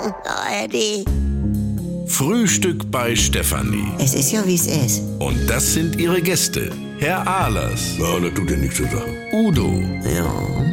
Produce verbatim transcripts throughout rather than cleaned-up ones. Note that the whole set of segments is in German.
A R D. Frühstück bei Stefanie. Es ist ja, wie es ist. Und das sind ihre Gäste. Herr Ahlers. Ja, das tut ja nichts zur Sache. Udo. Ja,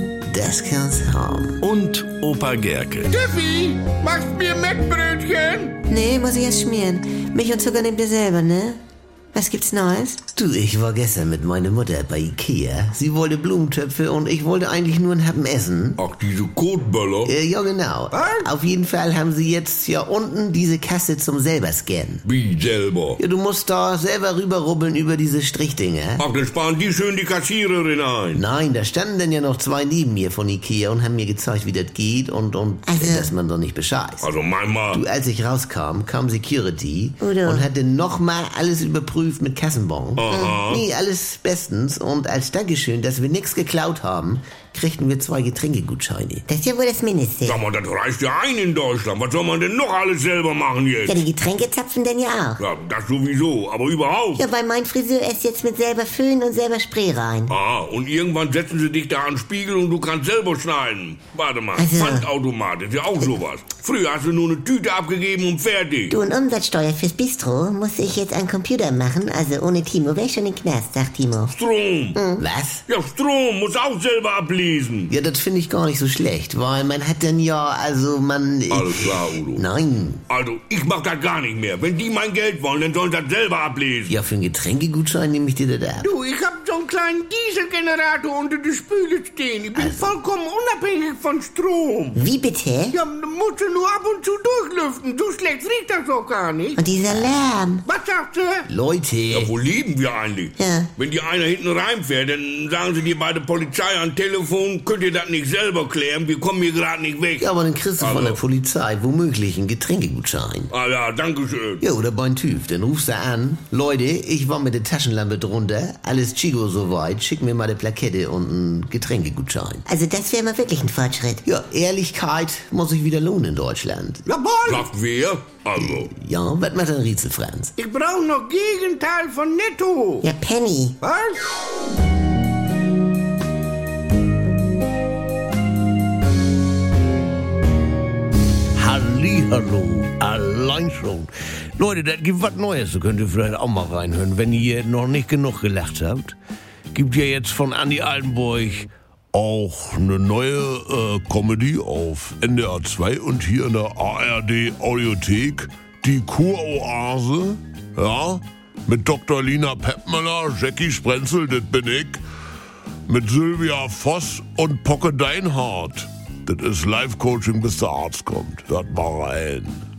das kann's haben. Und Opa Gerke. Steffi, machst mir Mettbrötchen? Nee, muss ich erst schmieren. Milch und Zucker nehmt ihr selber, ne? Was gibt's Neues? Du, ich war gestern mit meiner Mutter bei Ikea. Sie wollte Blumentöpfe und ich wollte eigentlich nur einen Happen essen. Ach, diese Kotböller? Äh, ja, genau. Was? Auf jeden Fall haben sie jetzt ja unten diese Kasse zum selber scannen. Wie selber? Ja, du musst da selber rüberrubbeln über diese Strichdinger. Ach, dann sparen die schön die Kassiererin ein. Nein, da standen dann ja noch zwei neben mir von Ikea und haben mir gezeigt, wie das geht und, und Also- dass man doch nicht bescheißt. Also manchmal. Du, als ich rauskam, kam Security Udo. und hatte nochmal alles überprüft mit Kassenbon. Aha. Nee, alles bestens. Und als Dankeschön, dass wir nichts geklaut haben, kriegten wir zwei Getränkegutscheine. Das ist ja wohl das Mindeste. Sag mal, das reicht ja ein in Deutschland. Was soll man denn noch alles selber machen jetzt? Ja, die Getränke zapfen denn ja auch. Ja, das sowieso, aber überhaupt. Ja, weil mein Friseur ist jetzt mit selber Föhn und selber Spray rein. Ah, und irgendwann setzen sie dich da an den Spiegel und du kannst selber schneiden. Warte mal, Also- Pfandautomat ist ja auch sowas. Früher hast du nur eine Tüte abgegeben und fertig. Du, und Umsatzsteuer fürs Bistro muss ich jetzt am Computer machen. Also ohne Timo wäre ich schon in den Knast, sagt Timo. Strom. Was? Ja, Strom muss auch selber ablesen. Ja, das finde ich gar nicht so schlecht, weil man hat dann ja, also man... Alles klar, Udo. Nein. Also, ich mach das gar nicht mehr. Wenn die mein Geld wollen, dann sollen sie das selber ablesen. Ja, für einen Getränkegutschein nehme ich dir das ab. Du, ich hab so einen kleinen Dieselgenerator unter der Spüle stehen. Ich bin vollkommen unabhängig von Strom. Wie bitte? Ja, musst du nur ab und zu durchlüften. So schlecht riecht das doch gar nicht. Und dieser Lärm. Was sagst du? Leute, Ja, wo leben wir eigentlich? Ja. Wenn dir einer hinten reinfährt, dann sagen sie dir bei der Polizei am Telefon, könnt ihr das nicht selber klären, wir kommen hier gerade nicht weg. ja, aber dann kriegst du von Also. der Polizei womöglich einen Getränkegutschein. Ah ja, danke schön. Ja, oder beim TÜV. Dann rufst du an. Leute, ich war mit der Taschenlampe drunter. Alles Chigo soweit. Schick mir mal eine Plakette und einen Getränkegutschein. Also das wäre mal wirklich ein Fortschritt. Ja, Ehrlichkeit muss sich wieder lohnen in Deutschland. Jawohl. Sagt wer? Also, Ja, was macht ein Rätsel, Franz? Ich brauche noch Gegenteil von Netto. Ja, Penny. Was? Hallihallo, allein schon. Leute, das gibt was Neues, da könnt ihr vielleicht auch mal reinhören, wenn ihr noch nicht genug gelacht habt. Gibt ja jetzt von Andi Altenburg auch eine neue äh, Comedy auf N D R zwei und hier in der A R D Audiothek, die Kuroase, ja, mit Doktor Lina Peppmüller, Jackie Sprenzel, das bin ich, mit Sylvia Voss und Pocke Deinhardt. Das ist Live-Coaching, bis der Arzt kommt. Hört mal rein.